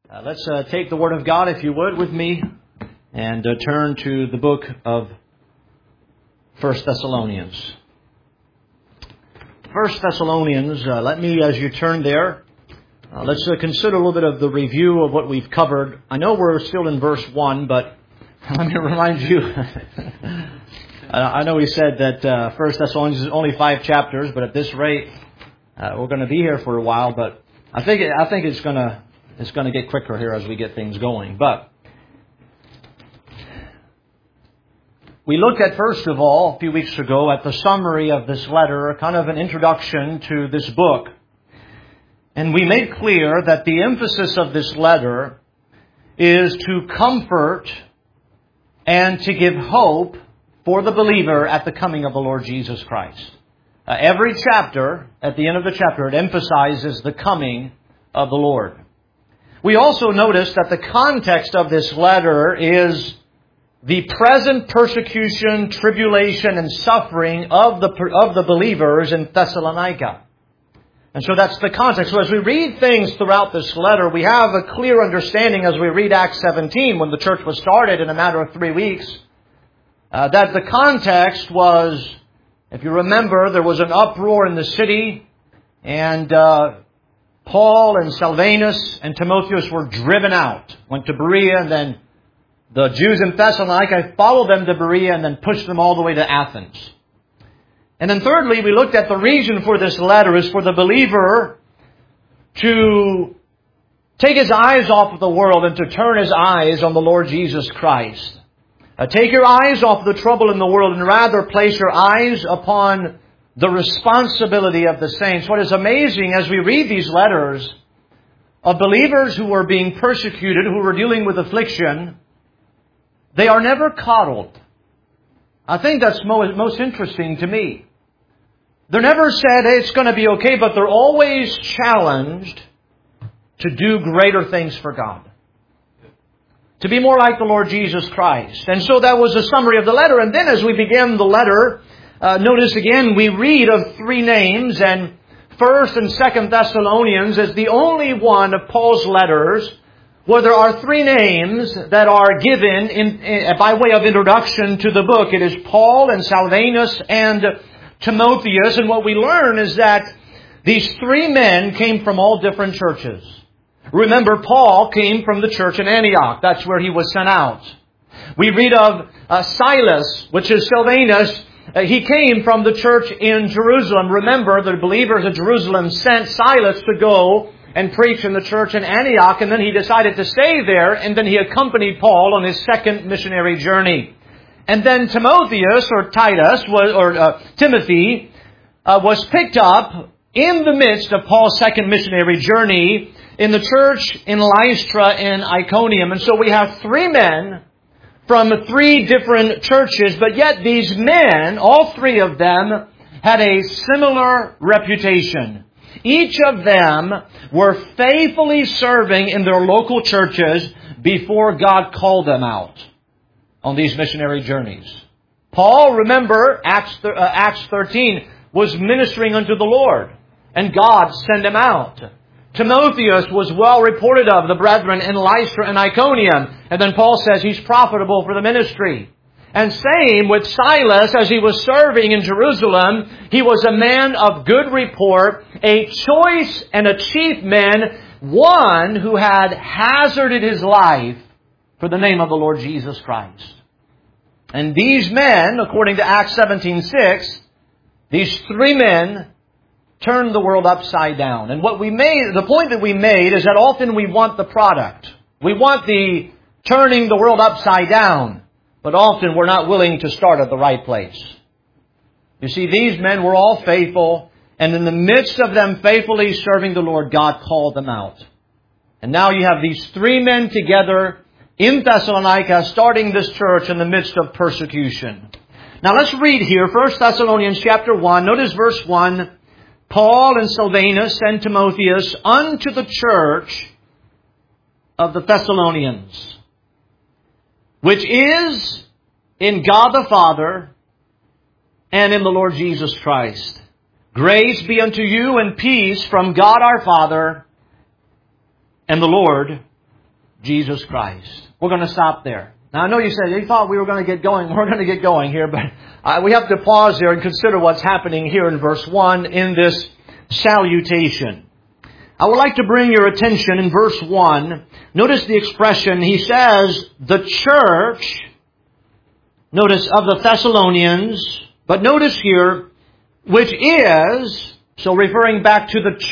Let's take the Word of God, if you would, with me, and turn to the book of 1 Thessalonians. 1 Thessalonians, let me, as you turn there, let's consider a little bit of the review of what we've covered. I know we're still in verse 1, but let me remind you, I know we said that 1 Thessalonians is only 5 chapters, but at this rate, we're going to be here for a while, but I think it's going to get quicker here as we get things going. But we looked at, first of all, a few weeks ago, at the summary of this letter, kind of an introduction to this book. And we made clear that the emphasis of this letter is to comfort and to give hope for the believer at the coming of the Lord Jesus Christ. Every chapter, at the end of the chapter, it emphasizes the coming of the Lord. We also noticed that the context of this letter is the present persecution, tribulation, and suffering of the believers in Thessalonica. And so that's the context. So as we read things throughout this letter, we have a clear understanding as we read Acts 17, when the church was started in a matter of 3 weeks, that the context was, if you remember, there was an uproar in the city, and Paul and Silvanus and Timotheus were driven out, went to Berea, and then the Jews in Thessalonica followed them to Berea and then pushed them all the way to Athens. And then thirdly, we looked at the reason for this letter is for the believer to take his eyes off of the world and to turn his eyes on the Lord Jesus Christ. Take your eyes off the trouble in the world and rather place your eyes upon the responsibility of the saints. What is amazing as we read these letters of believers who are being persecuted, who are dealing with affliction, they are never coddled. I think that's most interesting to me. They're never said, hey, it's going to be okay, but they're always challenged to do greater things for God. To be more like the Lord Jesus Christ. And so that was a summary of the letter. And then as we begin the letter, notice again, we read of 3 names, and 1st and 2nd Thessalonians is the only one of Paul's letters where there are 3 names that are given by way of introduction to the book. It is Paul and Silvanus and Timotheus. And what we learn is that these 3 men came from all different churches. Remember, Paul came from the church in Antioch. That's where he was sent out. We read of Silas, which is Silvanus. He came from the church in Jerusalem. Remember, the believers of Jerusalem sent Silas to go and preach in the church in Antioch, and then he decided to stay there, and then he accompanied Paul on his 2nd missionary journey. And then Timotheus, or Titus, Timothy, was picked up in the midst of Paul's 2nd missionary journey in the church in Lystra and Iconium. And so we have 3 men from 3 different churches, but yet these men, all 3 of them, had a similar reputation. Each of them were faithfully serving in their local churches before God called them out on these missionary journeys. Paul, remember, Acts 13, was ministering unto the Lord, and God sent him out. Timotheus was well reported of the brethren in Lystra and Iconium. And then Paul says he's profitable for the ministry. And same with Silas, as he was serving in Jerusalem, he was a man of good report, a choice and a chief man, one who had hazarded his life for the name of the Lord Jesus Christ. And these men, according to Acts 17:6, these 3 men turned the world upside down. And the point that we made is that often we want the product. We want the turning the world upside down. But often we're not willing to start at the right place. You see, these men were all faithful, and in the midst of them faithfully serving the Lord, God called them out. And now you have these 3 men together in Thessalonica, starting this church in the midst of persecution. Now let's read here, 1 Thessalonians chapter 1. Notice verse 1. Paul and Silvanus and Timotheus unto the church of the Thessalonians, which is in God the Father and in the Lord Jesus Christ. Grace be unto you and peace from God our Father and the Lord Jesus Christ. We're going to stop there. Now, I know you said you thought we were going to get going. We're going to get going here, but we have to pause here and consider what's happening here in verse 1 in this salutation. I would like to bring your attention in verse 1. Notice the expression. He says, the church, notice, of the Thessalonians, but notice here, which is, so referring back to the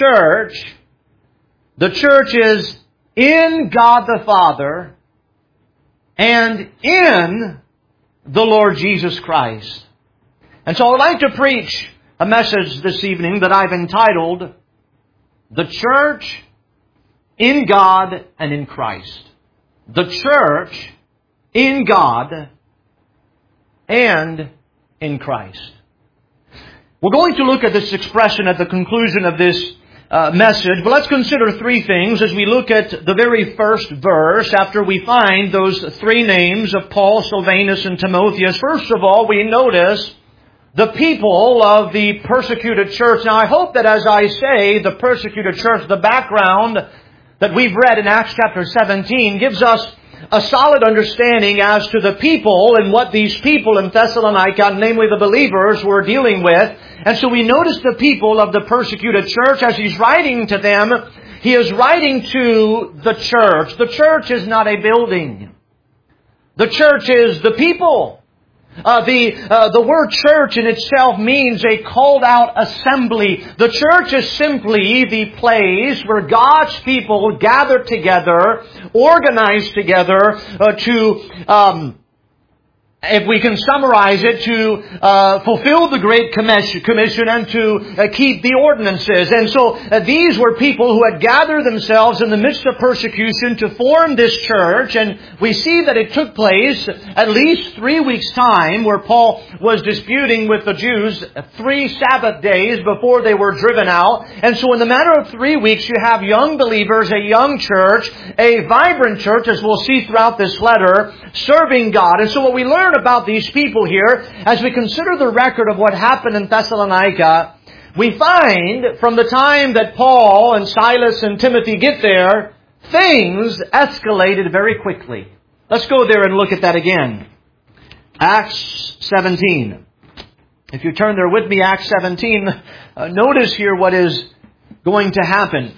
church is in God the Father and in the Lord Jesus Christ. And so I would like to preach a message this evening that I've entitled, The Church in God and in Christ. The church in God and in Christ. We're going to look at this expression at the conclusion of this message, but let's consider three things as we look at the very first verse after we find those three names of Paul, Silvanus, and Timotheus. First of all, we notice the people of the persecuted church. Now, I hope that as I say the persecuted church, the background that we've read in Acts chapter 17 gives us a solid understanding as to the people and what these people in Thessalonica, namely the believers, were dealing with. And so we notice the people of the persecuted church as he's writing to them. He is writing to the church. The church is not a building. The church is the people. The word church in itself means a called out assembly. The church is simply the place where God's people gather together, organize together if we can summarize it, to fulfill the Great Commission and to keep the ordinances. And so these were people who had gathered themselves in the midst of persecution to form this church. And we see that it took place at least 3 weeks' time, where Paul was disputing with the Jews 3 Sabbath days before they were driven out. And so in the matter of 3 weeks, you have young believers, a young church, a vibrant church, as we'll see throughout this letter, serving God. And so what we learn about these people here, as we consider the record of what happened in Thessalonica, we find from the time that Paul and Silas and Timothy get there, things escalated very quickly. Let's go there and look at that again. Acts 17. If you turn there with me, Acts 17, notice here what is going to happen.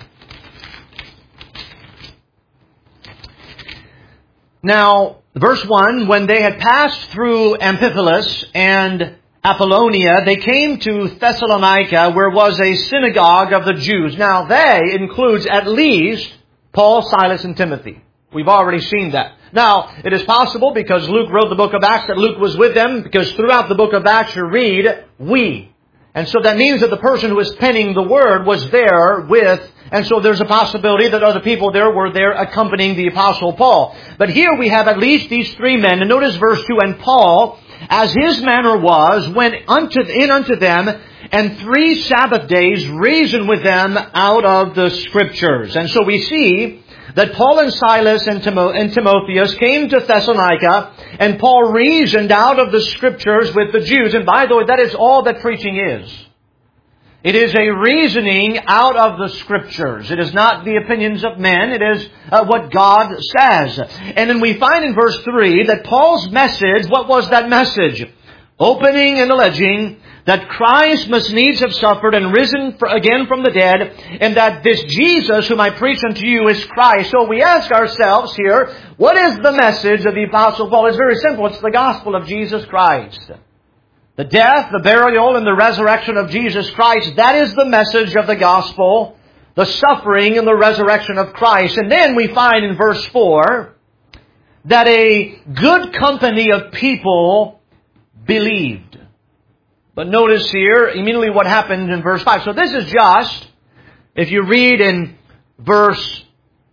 Now, verse 1, when they had passed through Amphipolis and Apollonia, they came to Thessalonica, where was a synagogue of the Jews. Now, they includes at least Paul, Silas, and Timothy. We've already seen that. Now, it is possible, because Luke wrote the book of Acts, that Luke was with them, because throughout the book of Acts you read, we. And so that means that the person who was penning the word was there with, and so there's a possibility that other people there were there accompanying the Apostle Paul. But here we have at least these three men. And notice verse 2, and Paul, as his manner was, went in unto them, and 3 Sabbath days reasoned with them out of the Scriptures. And so we see that Paul and Silas and Timotheus came to Thessalonica, and Paul reasoned out of the Scriptures with the Jews. And by the way, that is all that preaching is. It is a reasoning out of the Scriptures. It is not the opinions of men. It is what God says. And then we find in verse 3 that Paul's message, what was that message? Opening and alleging that Christ must needs have suffered and risen again from the dead, and that this Jesus whom I preach unto you is Christ. So we ask ourselves here, what is the message of the Apostle Paul? It's very simple. It's the gospel of Jesus Christ. The death, the burial, and the resurrection of Jesus Christ, that is the message of the gospel. The suffering and the resurrection of Christ. And then we find in verse 4 that a good company of people believed. But notice here immediately what happened in verse 5. So this is just, if you read in verse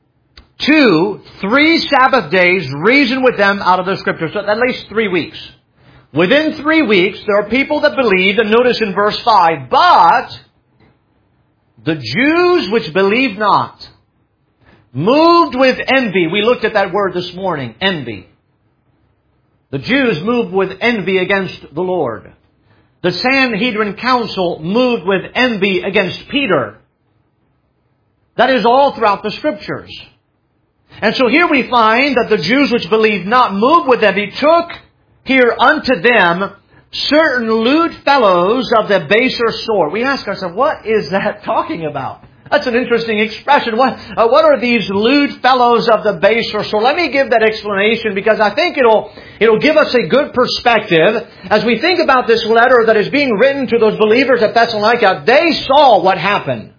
2, 3 Sabbath days reason with them out of the Scriptures. So at least 3 weeks. Within 3 weeks, there are people that believed, and notice in verse 5, but the Jews which believed not, moved with envy. We looked at that word this morning, envy. The Jews moved with envy against the Lord. The Sanhedrin council moved with envy against Peter. That is all throughout the Scriptures. And so here we find that the Jews which believed not moved with them. He took here unto them certain lewd fellows of the baser sort. We ask ourselves, what is that talking about? That's an interesting expression. What are these lewd fellows of the baser sort? Let me give that explanation because I think it'll give us a good perspective as we think about this letter that is being written to those believers at Thessalonica. They saw what happened.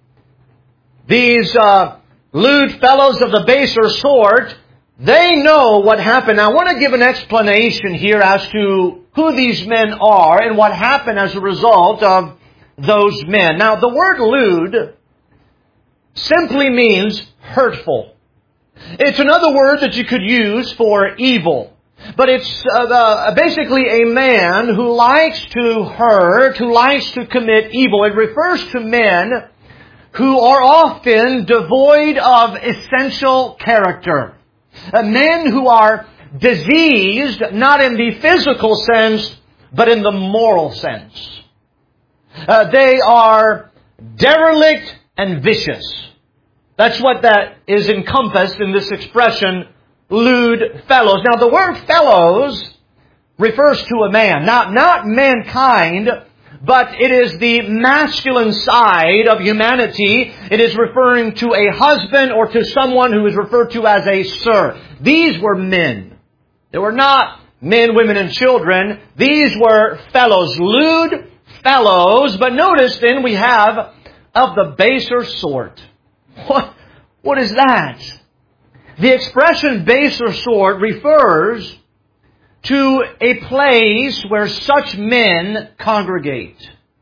These lewd fellows of the baser sort, they know what happened. I want to give an explanation here as to who these men are and what happened as a result of those men. Now, the word lewd simply means hurtful. It's another word that you could use for evil. But it's basically a man who likes to hurt, who likes to commit evil. It refers to men who are often devoid of essential character. Men who are diseased, not in the physical sense, but in the moral sense. They are derelict and vicious. That's what that is encompassed in this expression, lewd fellows. Now, the word fellows refers to a man. Not mankind, but it is the masculine side of humanity. It is referring to a husband or to someone who is referred to as a sir. These were men. They were not men, women, and children. These were fellows, lewd fellows. But notice then we have of the baser sort. What is that? The expression baser sort refers to a place where such men congregate.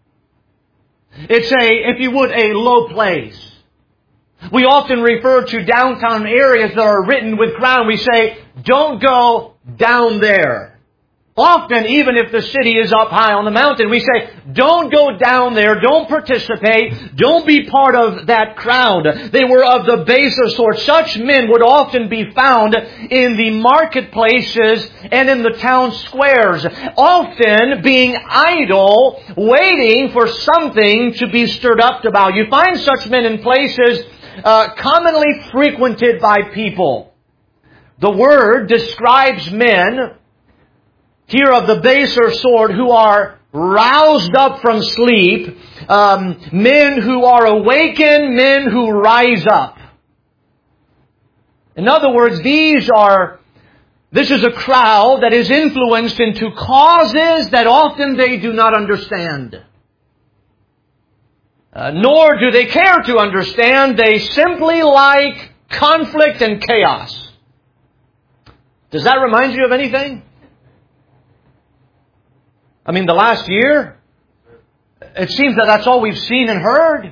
It's if you would, a low place. We often refer to downtown areas that are written with crown. We say, don't go down there. Often, even if the city is up high on the mountain, we say, don't go down there, don't participate, don't be part of that crowd. They were of the baser sort. Such men would often be found in the marketplaces and in the town squares, often being idle, waiting for something to be stirred up about. You find such men in places commonly frequented by people. The word describes men here of the baser sort who are roused up from sleep, men who are awakened, men who rise up. In other words, this is a crowd that is influenced into causes that often they do not understand. Nor do they care to understand. They simply like conflict and chaos. Does that remind you of anything? I mean, the last year, it seems that that's all we've seen and heard.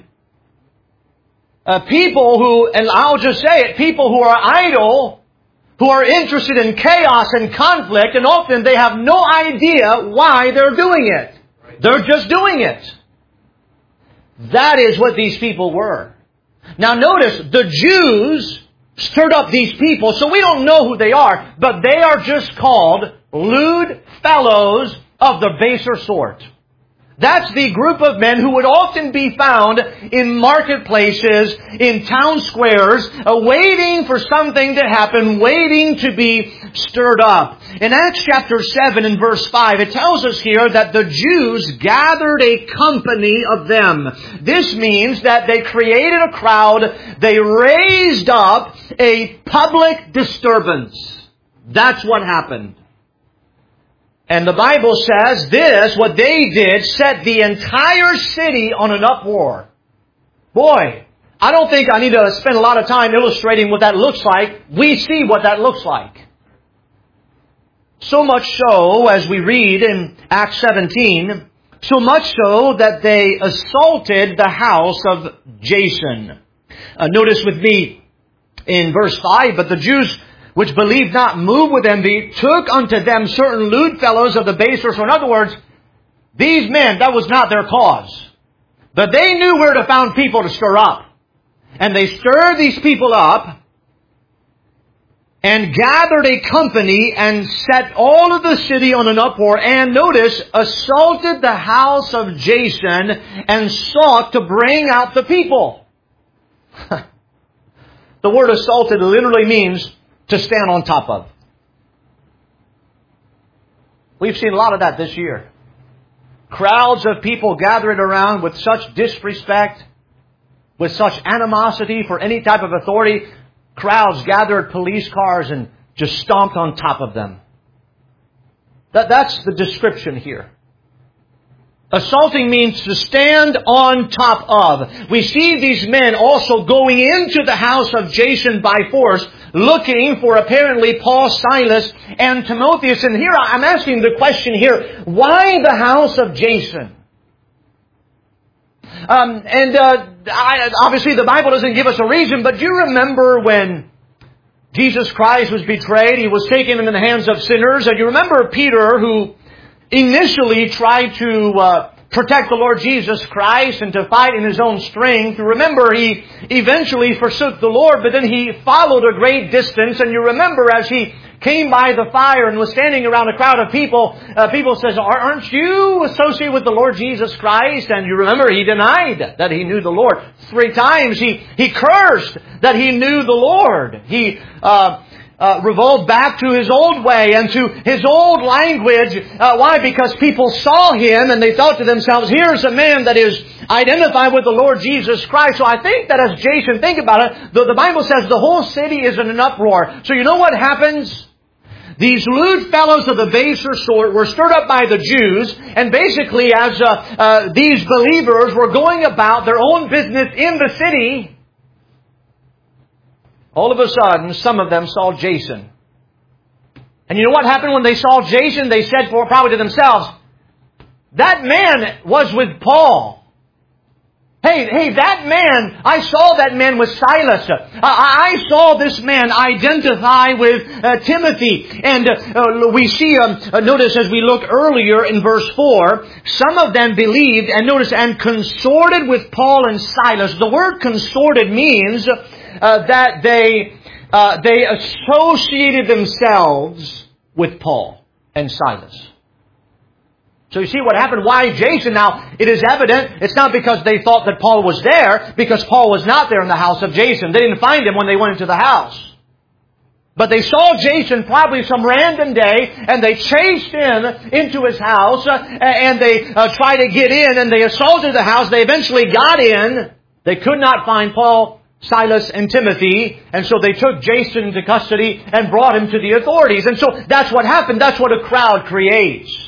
People who, and I'll just say it, people who are idle, who are interested in chaos and conflict, and often they have no idea why they're doing it. They're just doing it. That is what these people were. Now notice, the Jews stirred up these people, so we don't know who they are, but they are just called lewd fellows of the baser sort. That's the group of men who would often be found in marketplaces, in town squares, waiting for something to happen, waiting to be stirred up. In Acts chapter 7 and verse 5, it tells us here that the Jews gathered a company of them. This means that they created a crowd, they raised up a public disturbance. That's what happened. And the Bible says what they did, set the entire city on an uproar. Boy, I don't think I need to spend a lot of time illustrating what that looks like. We see what that looks like. So much so, as we read in Acts 17, so much so that they assaulted the house of Jason. Notice with me in verse 5, but the Jews which believed not moved with envy, took unto them certain lewd fellows of the baser. So in other words, these men, that was not their cause. But they knew where to find people to stir up. And they stirred these people up and gathered a company and set all of the city on an uproar. And notice, assaulted the house of The word assaulted literally means to stand on top of. We've seen a lot of that this year. Crowds of people gathered around with such disrespect, with such animosity for any type of authority. Crowds gathered police cars and just stomped on top of them. That's the description here. Assaulting means to stand on top of. We see these men also going into the house of Jason by force, looking for apparently Paul, Silas, and Timotheus. And here I'm asking the question here, why the house of Jason? Obviously the Bible doesn't give us a reason, but do you remember when Jesus Christ was betrayed? He was taken into the hands of sinners. And you remember Peter, who initially tried to protect the Lord Jesus Christ and to fight in his own strength. Remember, he eventually forsook the Lord, but then he followed a great distance. And you remember as he came by the fire and was standing around a crowd of people, people says, aren't you associated with the Lord Jesus Christ? And you remember he denied that he knew the Lord 3 times. He cursed that he knew the Lord. He revolved back to his old way and to his old language. Why? Because people saw him and they thought to themselves, here's a man that is identified with the Lord Jesus Christ. So I think that as Jason, think about it, the Bible says the whole city is in an uproar. So you know what happens? These lewd fellows of the baser sort were stirred up by the Jews, and basically as these believers were going about their own business in the city, all of a sudden, some of them saw Jason. And you know what happened when they saw Jason? They said probably to themselves, that man was with Paul. Hey, that man, I saw that man with Silas. I saw this man identify with Timothy. And we see, notice as we look earlier in verse 4, some of them believed, and notice, and consorted with Paul and Silas. The word consorted means that they associated themselves with Paul and Silas. So you see what happened? Why Jason? Now, it is evident, it's not because they thought that Paul was there, because Paul was not there in the house of Jason. They didn't find him when they went into the house. But they saw Jason probably some random day, and they chased him into his house, and they tried to get in, and they assaulted the house. They eventually got in. They could not find Paul, Silas, and Timothy, and so they took Jason into custody and brought him to the authorities. And so that's what happened. That's what a crowd creates.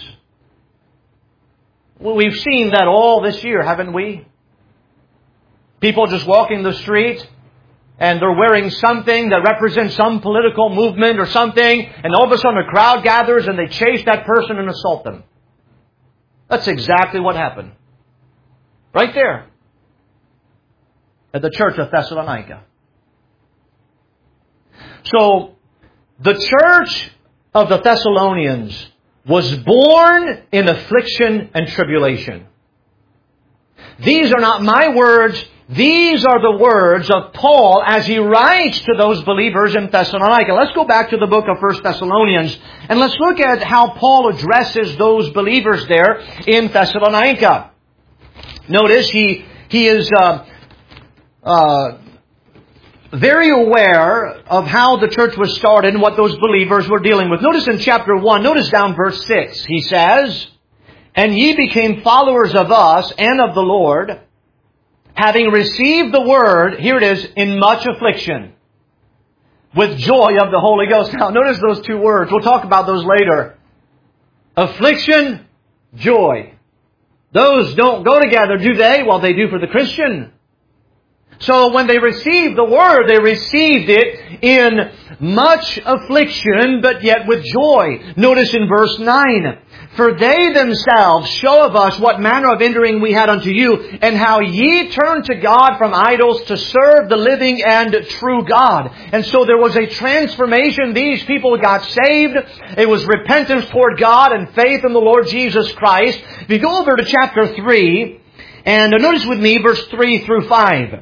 Well, we've seen that all this year, haven't we? People just walking the street, and they're wearing something that represents some political movement or something, and all of a sudden a crowd gathers and they chase that person and assault them. That's exactly what happened. Right there. At the church of Thessalonica. So, the church of the Thessalonians was born in affliction and tribulation. These are not my words. These are the words of Paul as he writes to those believers in Thessalonica. Let's go back to the book of 1 Thessalonians and let's look at how Paul addresses those believers there in Thessalonica. Notice he is very aware of how the church was started and what those believers were dealing with. Notice in chapter 1, notice down verse 6, he says, and ye became followers of us and of the Lord, having received the word, here it is, in much affliction, with joy of the Holy Ghost. Now notice those two words. We'll talk about those later. Affliction, joy. Those don't go together, do they? Well, they do for the Christian. So when they received the word, they received it in much affliction, but yet with joy. Notice in verse 9, for they themselves show of us what manner of entering we had unto you, and how ye turned to God from idols to serve the living and true God. And so there was a transformation. These people got saved. It was repentance toward God and faith in the Lord Jesus Christ. If you go over to chapter 3, and notice with me verse 3 through 5.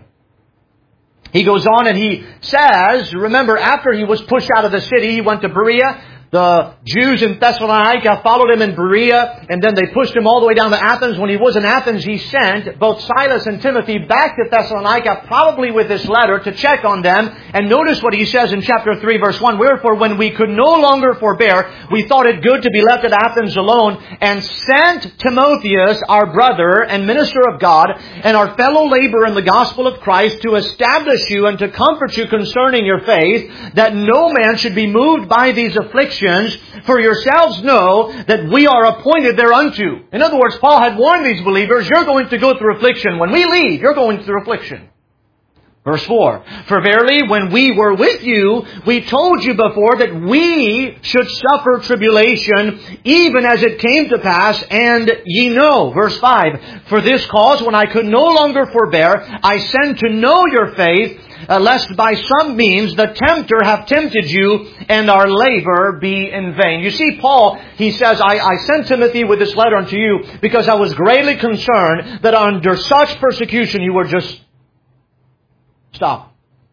He goes on and he says, remember, after he was pushed out of the city, he went to Berea. The Jews in Thessalonica followed him in Berea, and then they pushed him all the way down to Athens. When he was in Athens, he sent both Silas and Timothy back to Thessalonica, probably with this letter, to check on them. And notice what he says in chapter 3, verse 1. Wherefore, when we could no longer forbear, we thought it good to be left at Athens alone, and sent Timotheus, our brother and minister of God, and our fellow laborer in the gospel of Christ, to establish you and to comfort you concerning your faith, that no man should be moved by these afflictions. For yourselves know that we are appointed thereunto. In other words, Paul had warned these believers, you're going to go through affliction. When we leave, you're going through affliction. Verse 4, for verily, when we were with you, we told you before that we should suffer tribulation, even as it came to pass, and ye know. Verse 5, for this cause, when I could no longer forbear, I sent to know your faith, lest by some means the tempter have tempted you, and our labor be in vain. You see, Paul, he says, I sent Timothy with this letter unto you, because I was greatly concerned that under such persecution you would just stop.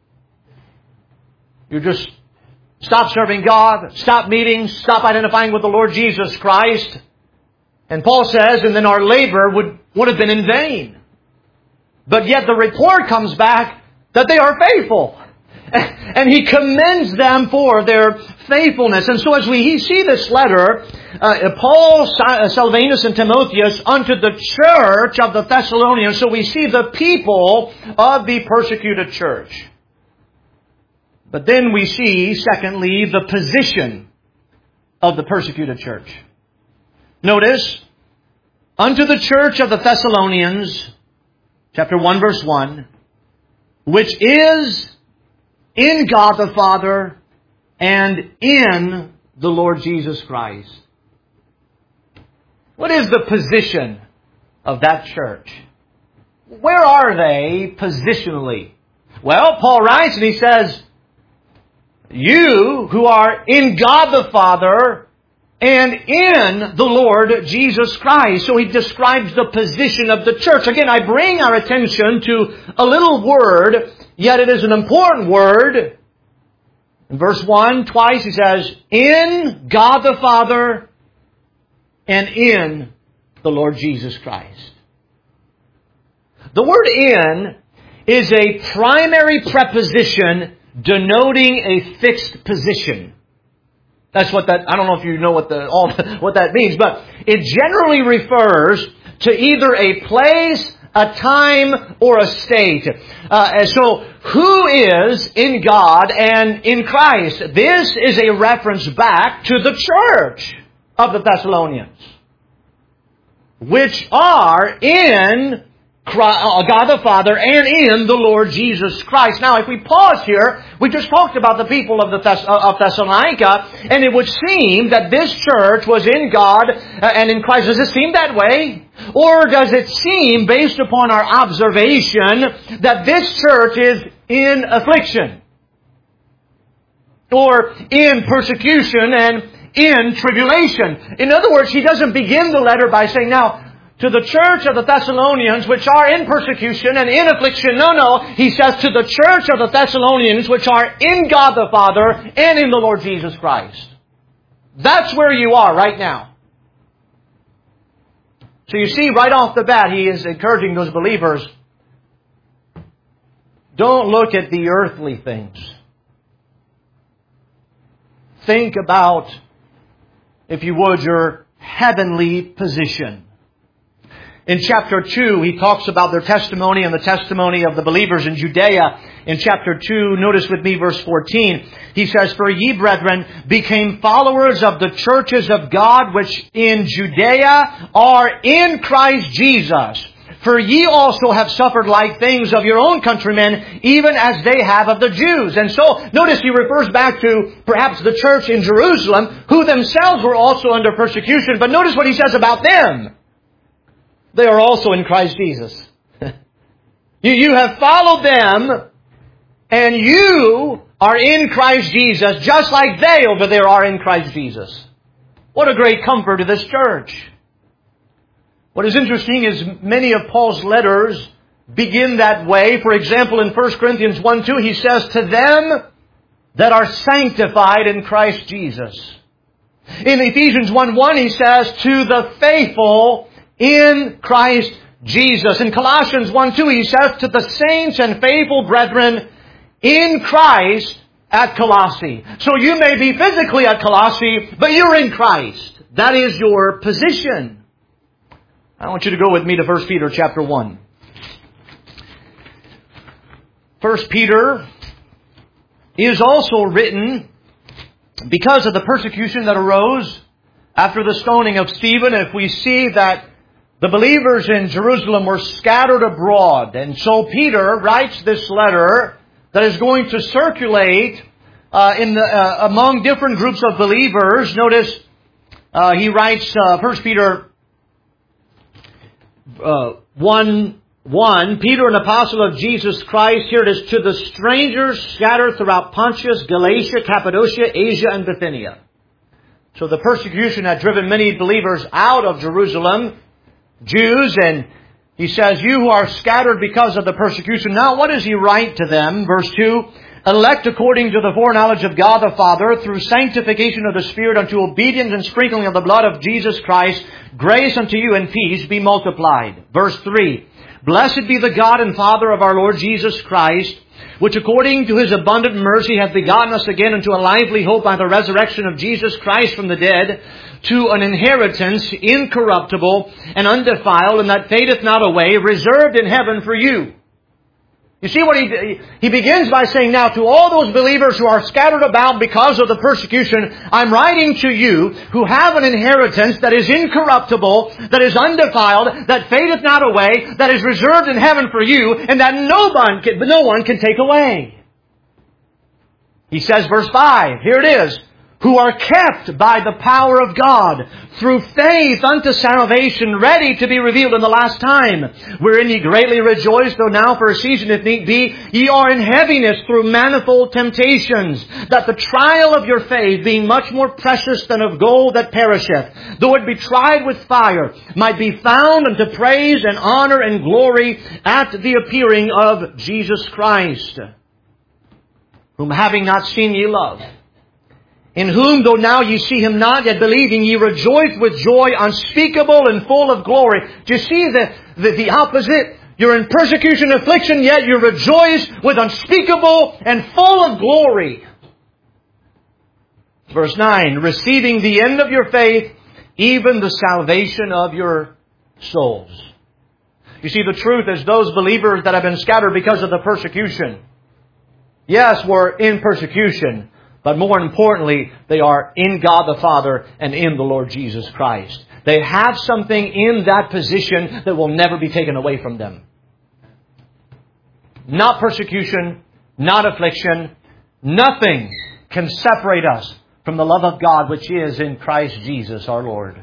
You just stop serving God, stop meeting, stop identifying with the Lord Jesus Christ. And Paul says, and then our labor would have been in vain. But yet the report comes back that they are faithful. And he commends them for their faithfulness. And so as we see this letter, Paul, Silvanus, and Timotheus unto the church of the Thessalonians, so we see the people of the persecuted church. But then we see, secondly, the position of the persecuted church. Notice, unto the church of the Thessalonians, chapter 1, verse 1, which is in God the Father and in the Lord Jesus Christ. What is the position of that church? Where are they positionally? Well, Paul writes and he says, you who are in God the Father and in the Lord Jesus Christ. So he describes the position of the church. Again, I bring our attention to a little word, yet it is an important word. In verse 1, twice he says, in God the Father and in the Lord Jesus Christ. The word in is a primary preposition denoting a fixed position. That's what that, I don't know if you know what that means, but it generally refers to either a place, a time, or a state. So, who is in God and in Christ? This is a reference back to the church of the Thessalonians, which are in God the Father and in the Lord Jesus Christ. Now, if we pause here, we just talked about the people of Thessalonica, and it would seem that this church was in God and in Christ. Does it seem that way? Or does it seem, based upon our observation, that this church is in affliction, or in persecution and in tribulation? In other words, he doesn't begin the letter by saying, now, to the church of the Thessalonians, which are in persecution and in affliction. No. He says to the church of the Thessalonians, which are in God the Father and in the Lord Jesus Christ. That's where you are right now. So you see, right off the bat, he is encouraging those believers, don't look at the earthly things. Think about, if you would, your heavenly position. In chapter 2, he talks about their testimony and the testimony of the believers in Judea. In chapter 2, notice with me verse 14. He says, for ye, brethren, became followers of the churches of God, which in Judea are in Christ Jesus. For ye also have suffered like things of your own countrymen, even as they have of the Jews. And so, notice he refers back to perhaps the church in Jerusalem, who themselves were also under persecution. But notice what he says about them. They are also in Christ Jesus. You have followed them, and you are in Christ Jesus, just like they over there are in Christ Jesus. What a great comfort to this church. What is interesting is many of Paul's letters begin that way. For example, in 1 Corinthians 1:2, he says, to them that are sanctified in Christ Jesus. In Ephesians 1:1 he says, to the faithful in Christ Jesus. In Colossians 1:2 he says, to the saints and faithful brethren in Christ at Colossae. So you may be physically at Colossae, but you're in Christ. That is your position. I want you to go with me to 1 Peter chapter 1. 1 Peter is also written because of the persecution that arose after the stoning of Stephen. If we see that the believers in Jerusalem were scattered abroad, and so Peter writes this letter that is going to circulate among different groups of believers. Notice he writes 1 Peter 1:1, Peter, an apostle of Jesus Christ, here it is, to the strangers scattered throughout Pontus, Galatia, Cappadocia, Asia, and Bithynia. So the persecution had driven many believers out of Jerusalem, Jews, and he says, you who are scattered because of the persecution. Now, what does he write to them? Verse 2, elect according to the foreknowledge of God the Father, through sanctification of the Spirit, unto obedience and sprinkling of the blood of Jesus Christ, grace unto you and peace be multiplied. Verse 3, blessed be the God and Father of our Lord Jesus Christ, which according to His abundant mercy hath begotten us again unto a lively hope by the resurrection of Jesus Christ from the dead, to an inheritance incorruptible and undefiled, and that fadeth not away, reserved in heaven for you. You see what he begins by saying, now to all those believers who are scattered about because of the persecution, I'm writing to you who have an inheritance that is incorruptible, that is undefiled, that fadeth not away, that is reserved in heaven for you, and that no one can take away. He says, verse 5, here it is, who are kept by the power of God through faith unto salvation, ready to be revealed in the last time, wherein ye greatly rejoice, though now for a season, if need be, ye are in heaviness through manifold temptations, that the trial of your faith, being much more precious than of gold that perisheth, though it be tried with fire, might be found unto praise and honor and glory at the appearing of Jesus Christ, whom having not seen ye love, in whom, though now ye see Him not, yet believing, ye rejoice with joy unspeakable and full of glory. Do you see the opposite? You're in persecution and affliction, yet you rejoice with unspeakable and full of glory. Verse 9, receiving the end of your faith, even the salvation of your souls. You see, the truth is those believers that have been scattered because of the persecution, yes, we're in persecution, but more importantly, they are in God the Father and in the Lord Jesus Christ. They have something in that position that will never be taken away from them. Not persecution, not affliction. Nothing can separate us from the love of God which is in Christ Jesus our Lord.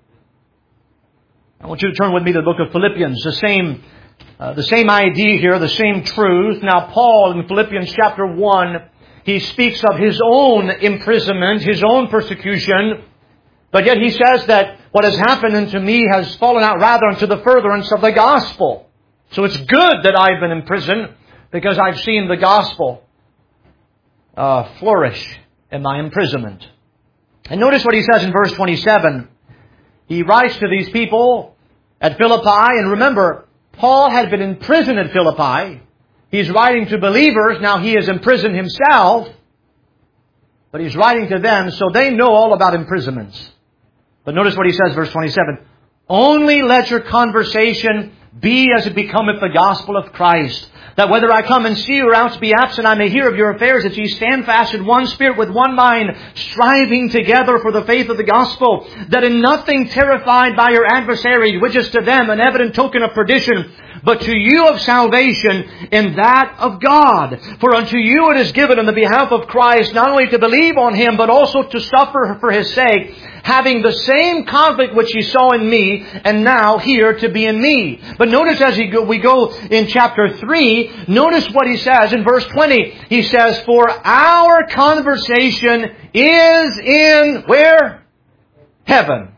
I want you to turn with me to the book of Philippians. The same idea here, the same truth. Now Paul in Philippians chapter 1, he speaks of his own imprisonment, his own persecution. But yet he says that what has happened unto me has fallen out rather unto the furtherance of the gospel. So it's good that I've been in prison because I've seen the gospel flourish in my imprisonment. And notice what he says in verse 27. He writes to these people at Philippi. And remember, Paul had been in prison at Philippi. He's writing to believers. Now he is in prison himself. But he's writing to them so they know all about imprisonments. But notice what he says, verse 27. Only let your conversation be as it becometh the gospel of Christ, that whether I come and see you or else be absent, I may hear of your affairs, that ye stand fast in one spirit with one mind, striving together for the faith of the gospel, that in nothing terrified by your adversary, which is to them an evident token of perdition, but to you of salvation in that of God. For unto you it is given in the behalf of Christ not only to believe on Him, but also to suffer for His sake, having the same conflict which ye saw in me, and now here to be in me. But notice as we go in chapter 3, notice what he says in verse 20. He says, for our conversation is in, where? Heaven.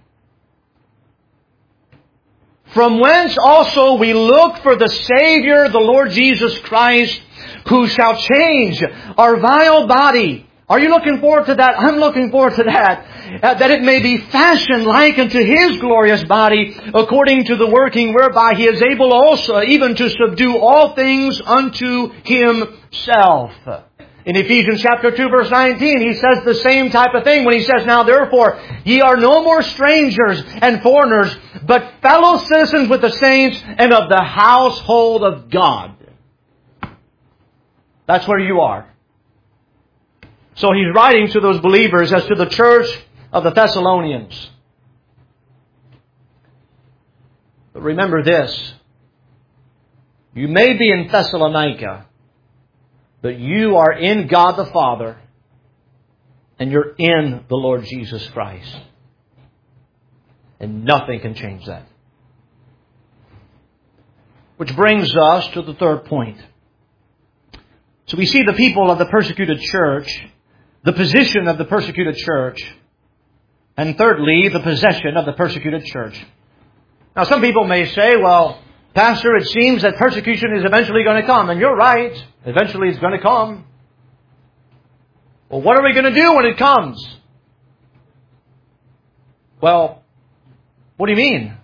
From whence also we look for the Savior, the Lord Jesus Christ, who shall change our vile body, Are you looking forward to that? I'm looking forward to that. That it may be fashioned like unto His glorious body, according to the working whereby He is able also even to subdue all things unto Himself. In Ephesians chapter 2 verse 19, he says the same type of thing when he says, Now therefore, ye are no more strangers and foreigners, but fellow citizens with the saints and of the household of God. That's where you are. So he's writing to those believers as to the church of the Thessalonians. But remember this. You may be in Thessalonica, but you are in God the Father, and you're in the Lord Jesus Christ. And nothing can change that. Which brings us to the third point. So we see the people of the persecuted church, the position of the persecuted church, and thirdly, the possession of the persecuted church. Now some people may say, well, Pastor, it seems that persecution is eventually going to come. And you're right. Eventually it's going to come. Well, what are we going to do when it comes? Well, what do you mean?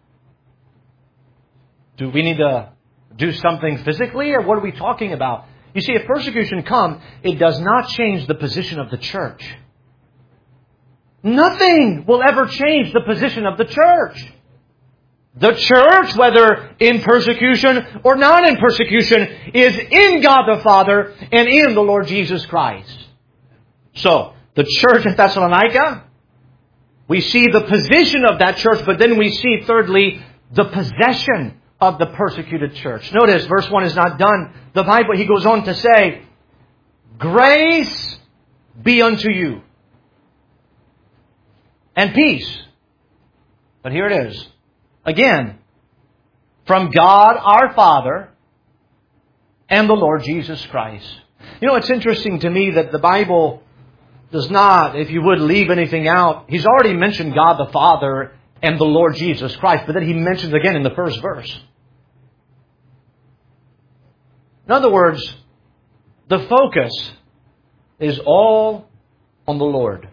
Do we need to do something physically, or what are we talking about? You see, if persecution comes, it does not change the position of the church. Nothing will ever change the position of the church. The church, whether in persecution or not in persecution, is in God the Father and in the Lord Jesus Christ. So, the church at Thessalonica, we see the position of that church, but then we see, thirdly, the possession of the persecuted church. Notice, verse 1 is not done. The Bible, he goes on to say, grace be unto you, and peace. But here it is. Again, from God our Father and the Lord Jesus Christ. You know, it's interesting to me that the Bible does not, if you would, leave anything out. He's already mentioned God the Father and the Lord Jesus Christ, but then he mentions again in the first verse. In other words, the focus is all on the Lord.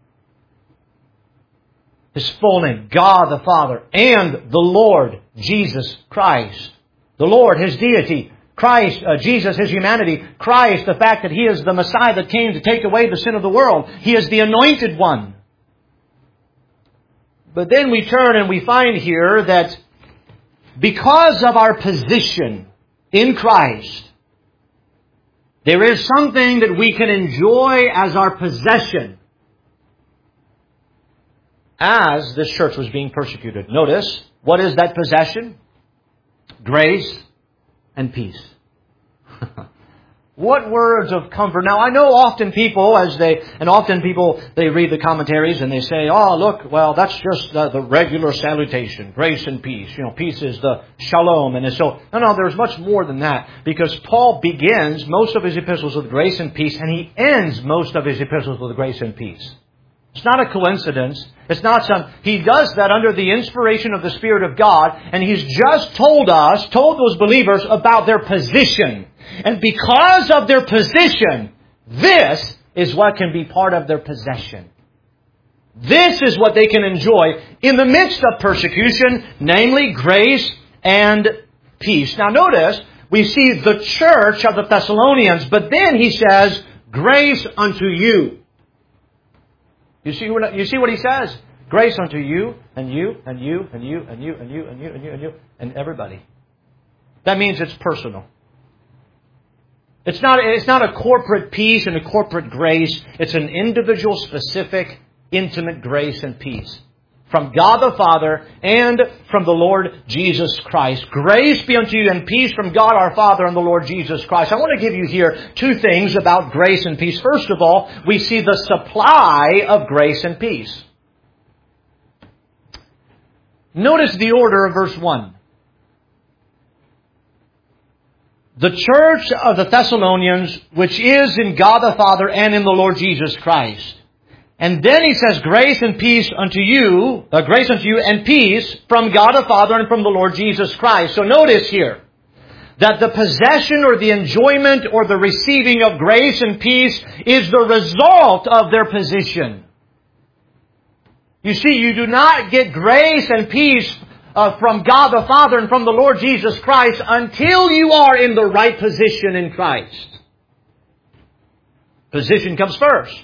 His full name, God the Father, and the Lord Jesus Christ. The Lord, His deity. Christ, Jesus, His humanity. Christ, the fact that He is the Messiah that came to take away the sin of the world. He is the anointed one. But then we turn and we find here that because of our position in Christ, there is something that we can enjoy as our possession as this church was being persecuted. Notice, what is that possession? Grace and peace. What words of comfort. Now, I know often people, they read the commentaries and they say, oh, look, well, that's just the regular salutation, grace and peace. You know, peace is the shalom. And so, no, there's much more than that. Because Paul begins most of his epistles with grace and peace, and he ends most of his epistles with grace and peace. It's not a coincidence. It's not he does that under the inspiration of the Spirit of God, and he's just told those believers about their position. And because of their position, this is what can be part of their possession. This is what they can enjoy in the midst of persecution, namely grace and peace. Now notice, we see the church of the Thessalonians, but then he says, grace unto you. You see what he says? Grace unto you, and you, and you, and you, and you, and you, and you, and you, and you, and everybody. That means it's personal. It's not a corporate peace and a corporate grace. It's an individual, specific, intimate grace and peace. From God the Father and from the Lord Jesus Christ. Grace be unto you and peace from God our Father and the Lord Jesus Christ. I want to give you here two things about grace and peace. First of all, we see the supply of grace and peace. Notice the order of verse 1. The church of the Thessalonians, which is in God the Father and in the Lord Jesus Christ. And then he says, grace and peace unto you, and peace from God the Father and from the Lord Jesus Christ. So notice here, that the possession or the enjoyment or the receiving of grace and peace is the result of their position. You see, you do not get grace and peace from God the Father and from the Lord Jesus Christ until you are in the right position in Christ. Position comes first.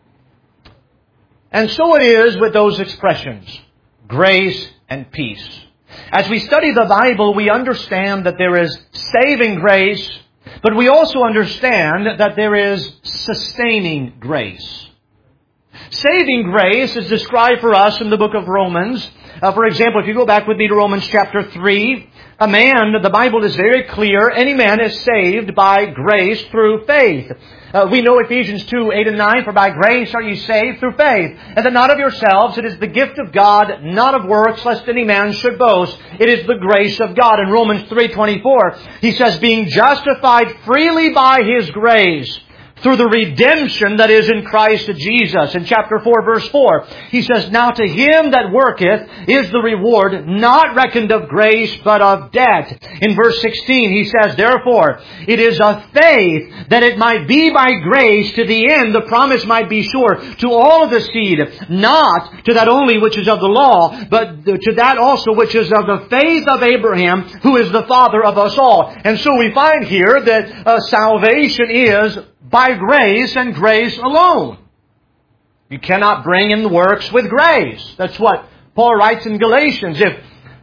And so it is with those expressions, grace and peace. As we study the Bible, we understand that there is saving grace, but we also understand that there is sustaining grace. Saving grace is described for us in the book of Romans. For example, if you go back with me to Romans chapter 3, the Bible is very clear, any man is saved by grace through faith. We know Ephesians 2, 8 and 9, for by grace are ye saved through faith, and that not of yourselves, it is the gift of God, not of works, lest any man should boast. It is the grace of God. In Romans 3:24, he says, being justified freely by His grace, through the redemption that is in Christ Jesus. In chapter 4, verse 4, he says, now to him that worketh is the reward not reckoned of grace, but of debt. In verse 16, he says, therefore, it is of faith that it might be by grace to the end the promise might be sure to all of the seed, not to that only which is of the law, but to that also which is of the faith of Abraham, who is the father of us all. And so we find here that salvation is by grace and grace alone. You cannot bring in the works with grace. That's what Paul writes in Galatians. If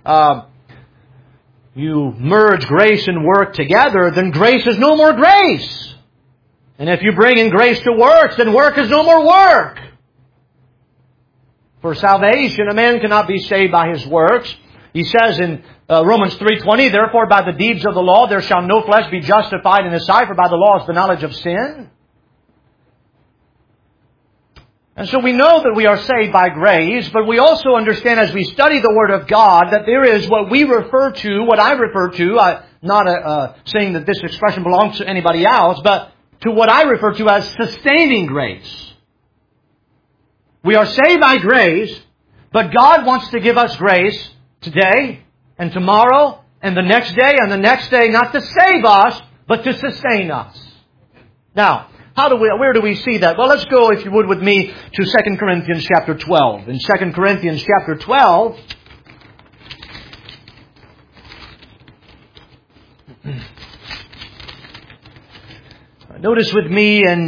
you merge grace and work together, then grace is no more grace. And if you bring in grace to works, then work is no more work. For salvation, a man cannot be saved by his works. He says in Romans 3:20, therefore by the deeds of the law there shall no flesh be justified in His sight, for by the law is the knowledge of sin. And so we know that we are saved by grace, but we also understand as we study the Word of God that there is what I refer to, not saying that this expression belongs to anybody else, but to what I refer to as sustaining grace. We are saved by grace, but God wants to give us grace today and tomorrow and the next day and the next day, not to save us, but to sustain us. Now, where do we see that? Well, let's go, if you would, with me to 2 Corinthians chapter 12. In 2 Corinthians chapter 12, notice with me in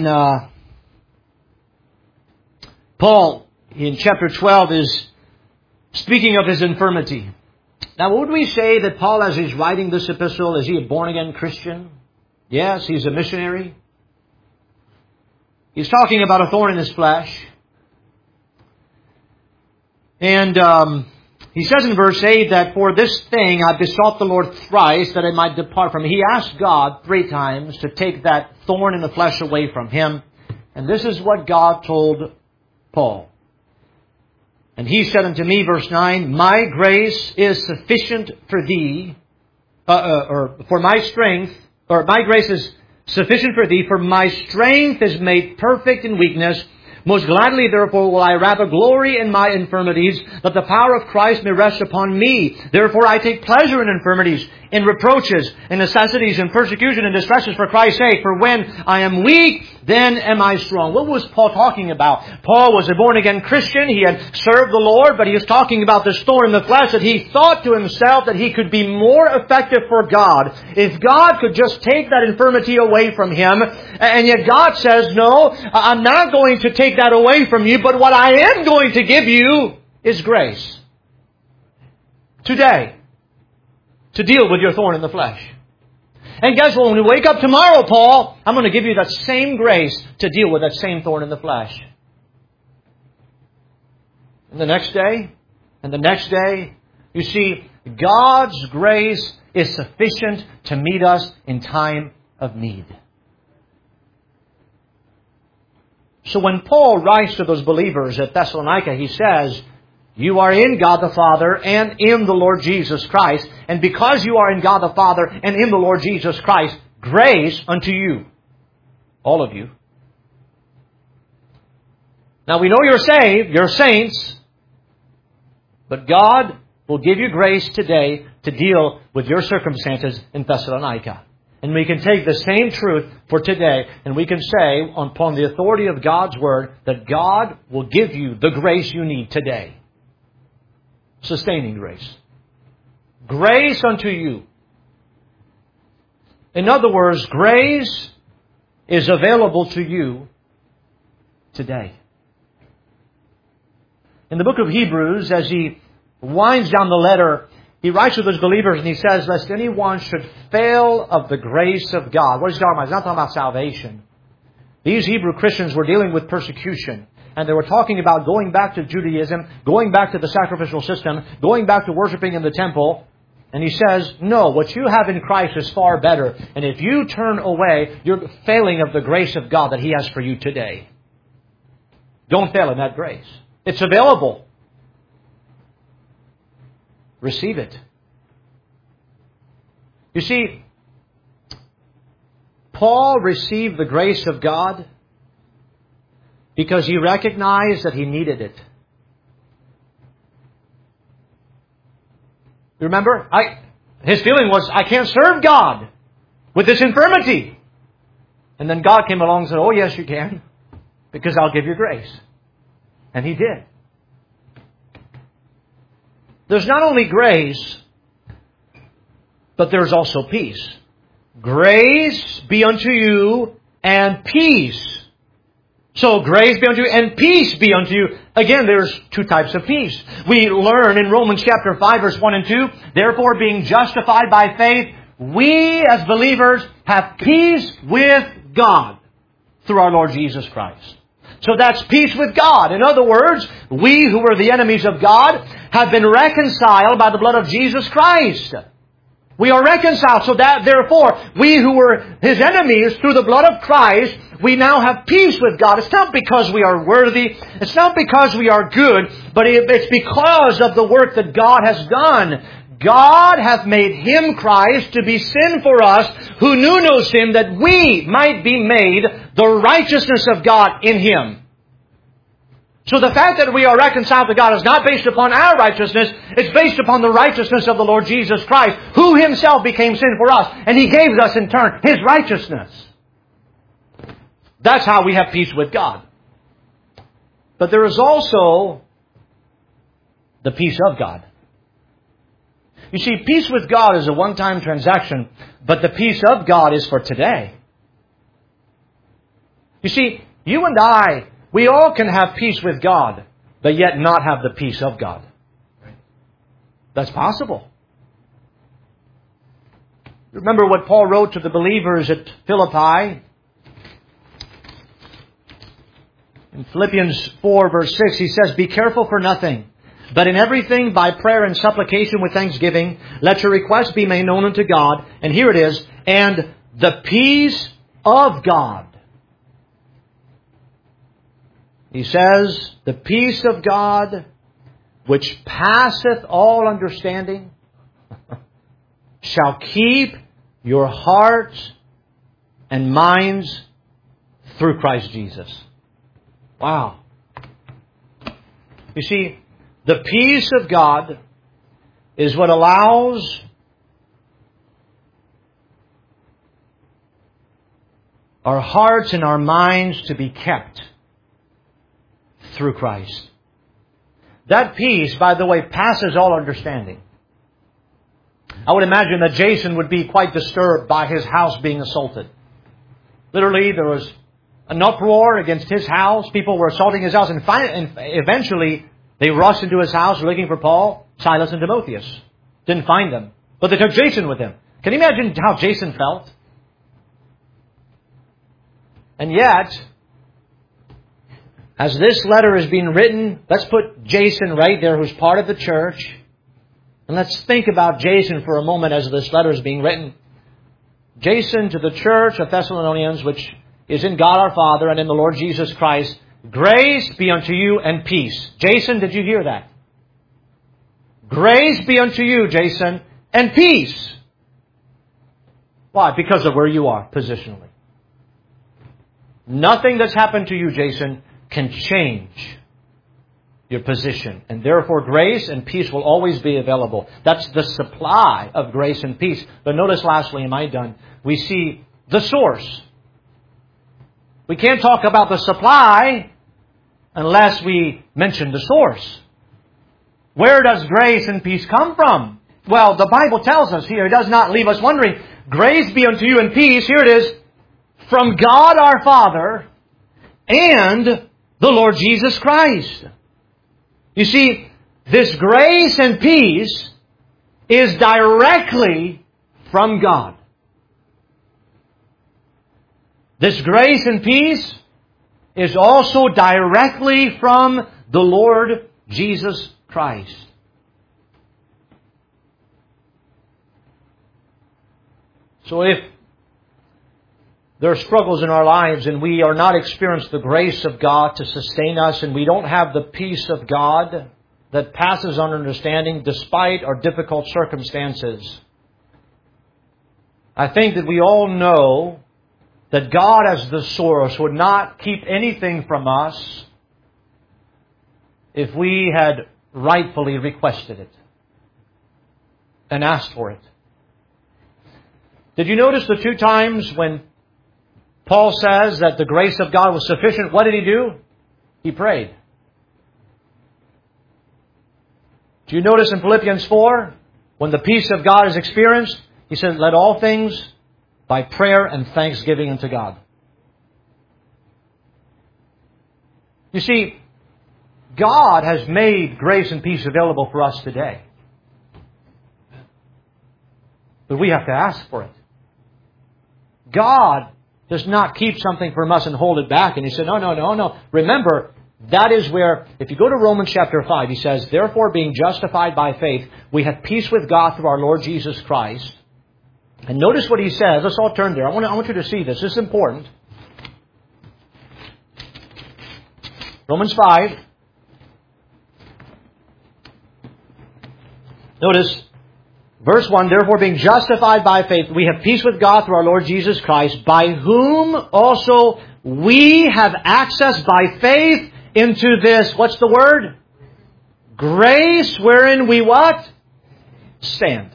Paul in chapter 12 is speaking of his infirmity. Now, would we say that Paul, as he's writing this epistle, is he a born-again Christian? Yes, he's a missionary. He's talking about a thorn in his flesh. And he says in verse 8 that for this thing I besought the Lord thrice that it might depart from me. He asked God 3 times to take that thorn in the flesh away from him. And this is what God told Paul. And he said unto me, verse 9, my grace is sufficient for thee, my grace is sufficient for thee, for my strength is made perfect in weakness. Most gladly, therefore, will I rather glory in my infirmities, that the power of Christ may rest upon me. Therefore, I take pleasure in infirmities, in reproaches, in necessities, in persecution, and distresses for Christ's sake. For when I am weak, then am I strong. What was Paul talking about? Paul was a born-again Christian. He had served the Lord, but he was talking about this thorn in the flesh that he thought to himself that he could be more effective for God if God could just take that infirmity away from him. And yet God says, no, I'm not going to take that away from you, but what I am going to give you is grace. Today. To deal with your thorn in the flesh. And guess what? When you wake up tomorrow, Paul, I'm going to give you that same grace to deal with that same thorn in the flesh. And the next day, and the next day, you see, God's grace is sufficient to meet us in time of need. So when Paul writes to those believers at Thessalonica, he says, you are in God the Father and in the Lord Jesus Christ. And because you are in God the Father and in the Lord Jesus Christ, grace unto you. All of you. Now we know you're saved, you're saints. But God will give you grace today to deal with your circumstances in Thessalonica. And we can take the same truth for today, and we can say, upon the authority of God's Word, that God will give you the grace you need today. Sustaining grace. Grace unto you. In other words, grace is available to you today. In the book of Hebrews, as he winds down the letter, he writes to those believers and he says, lest anyone should fail of the grace of God. What is he talking about? He's not talking about salvation. These Hebrew Christians were dealing with persecution. And they were talking about going back to Judaism, going back to the sacrificial system, going back to worshiping in the temple. And he says, no, what you have in Christ is far better. And if you turn away, you're failing of the grace of God that He has for you today. Don't fail in that grace. It's available. Receive it. You see, Paul received the grace of God because he recognized that he needed it. You remember? His feeling was, I can't serve God with this infirmity. And then God came along and said, oh yes you can, because I'll give you grace. And He did. There's not only grace, but there's also peace. Grace be unto you and peace. So grace be unto you and peace be unto you. Again, there's two types of peace. We learn in Romans chapter 5 verse 1 and 2, therefore being justified by faith, we as believers have peace with God through our Lord Jesus Christ. So that's peace with God. In other words, we who were the enemies of God have been reconciled by the blood of Jesus Christ. We are reconciled. So that, therefore, we who were His enemies through the blood of Christ, we now have peace with God. It's not because we are worthy. It's not because we are good. But it's because of the work that God has done. God hath made Him, Christ, to be sin for us, who knew no sin, that we might be made the righteousness of God in Him. So the fact that we are reconciled to God is not based upon our righteousness. It's based upon the righteousness of the Lord Jesus Christ, who Himself became sin for us. And He gave us in turn His righteousness. That's how we have peace with God. But there is also the peace of God. You see, peace with God is a one-time transaction, but the peace of God is for today. You see, you and I, we all can have peace with God, but yet not have the peace of God. That's possible. Remember what Paul wrote to the believers at Philippi? In Philippians 4 verse 6, he says, be careful for nothing, but in everything by prayer and supplication with thanksgiving, let your requests be made known unto God. And here it is, and the peace of God. He says, the peace of God, which passeth all understanding, shall keep your hearts and minds through Christ Jesus. Wow. You see, the peace of God is what allows our hearts and our minds to be kept through Christ. That peace, by the way, passes all understanding. I would imagine that Jason would be quite disturbed by his house being assaulted. Literally, there was an uproar against his house. People were assaulting his house. And eventually, they rushed into his house looking for Paul, Silas, and Timotheus. Didn't find them. But they took Jason with them. Can you imagine how Jason felt? And yet, as this letter is being written, let's put Jason right there, who's part of the church. And let's think about Jason for a moment as this letter is being written. Jason to the church of Thessalonians, which is in God our Father and in the Lord Jesus Christ, grace be unto you and peace. Jason, did you hear that? Grace be unto you, Jason, and peace. Why? Because of where you are positionally. Nothing that's happened to you, Jason, can change your position. And therefore, grace and peace will always be available. That's the supply of grace and peace. But notice lastly, am I done? We see the source. We can't talk about the supply unless we mention the source. Where does grace and peace come from? Well, the Bible tells us here. It does not leave us wondering. Grace be unto you and peace. Here it is. From God our Father and the Lord Jesus Christ. You see, this grace and peace is directly from God. This grace and peace is also directly from the Lord Jesus Christ. So if there are struggles in our lives and we are not experiencing the grace of God to sustain us, and we don't have the peace of God that passes our understanding despite our difficult circumstances, I think that we all know that God as the source would not keep anything from us if we had rightfully requested it and asked for it. Did you notice the two times when Paul says that the grace of God was sufficient? What did he do? He prayed. Do you notice in Philippians 4, when the peace of God is experienced, he said, let all things by prayer and thanksgiving unto God. You see, God has made grace and peace available for us today. But we have to ask for it. God does not keep something from us and hold it back. And He said, no. Remember, that is where, if you go to Romans chapter 5, He says, therefore being justified by faith, we have peace with God through our Lord Jesus Christ. And notice what He says. Let's all turn there. I want you to see this. This is important. Romans 5. Notice, verse 1, therefore being justified by faith, we have peace with God through our Lord Jesus Christ, by whom also we have access by faith into this, what's the word? Grace, wherein we what? Stand.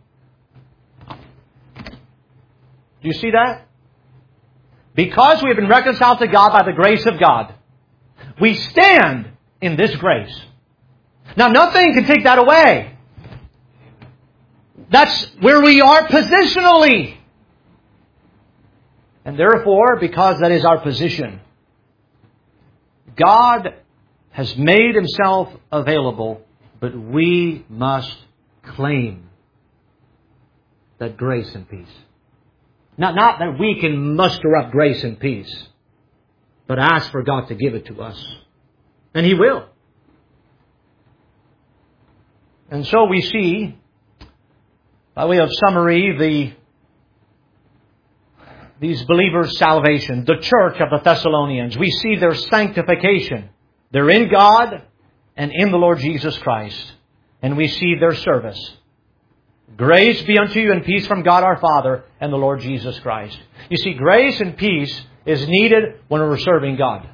Do you see that? Because we have been reconciled to God by the grace of God, we stand in this grace. Now nothing can take that away. That's where we are positionally. And therefore, because that is our position, God has made Himself available, but we must claim that grace and peace. Not that we can muster up grace and peace, but ask for God to give it to us. And He will. And so we see, by way of summary, these believers' salvation, the church of the Thessalonians. We see their sanctification. They're in God and in the Lord Jesus Christ. And we see their service. Grace be unto you and peace from God our Father and the Lord Jesus Christ. You see, grace and peace is needed when we're serving God.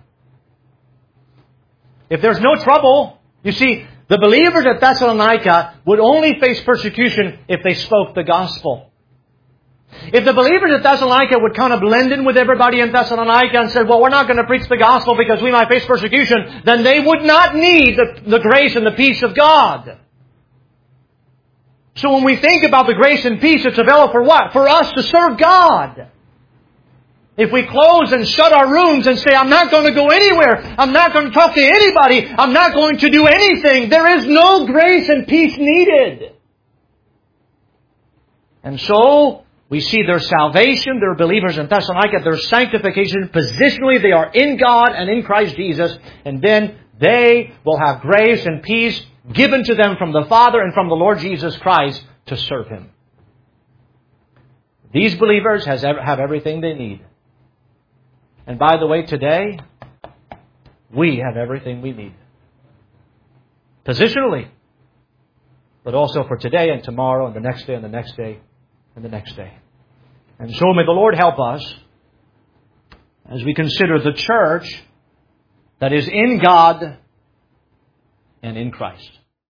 If there's no trouble, you see, the believers at Thessalonica would only face persecution if they spoke the gospel. If the believers at Thessalonica would kind of blend in with everybody in Thessalonica and said, well, we're not going to preach the gospel because we might face persecution, then they would not need the grace and the peace of God. So when we think about the grace and peace, it's available for what? For us to serve God. If we close and shut our rooms and say, I'm not going to go anywhere, I'm not going to talk to anybody, I'm not going to do anything, there is no grace and peace needed. And so, we see their salvation, their believers in Thessalonica, their sanctification, positionally they are in God and in Christ Jesus, and then they will have grace and peace given to them from the Father and from the Lord Jesus Christ to serve Him. These believers have everything they need. And by the way, today, we have everything we need. Positionally. But also for today and tomorrow and the next day and the next day and the next day. And so may the Lord help us as we consider the church that is in God and in Christ.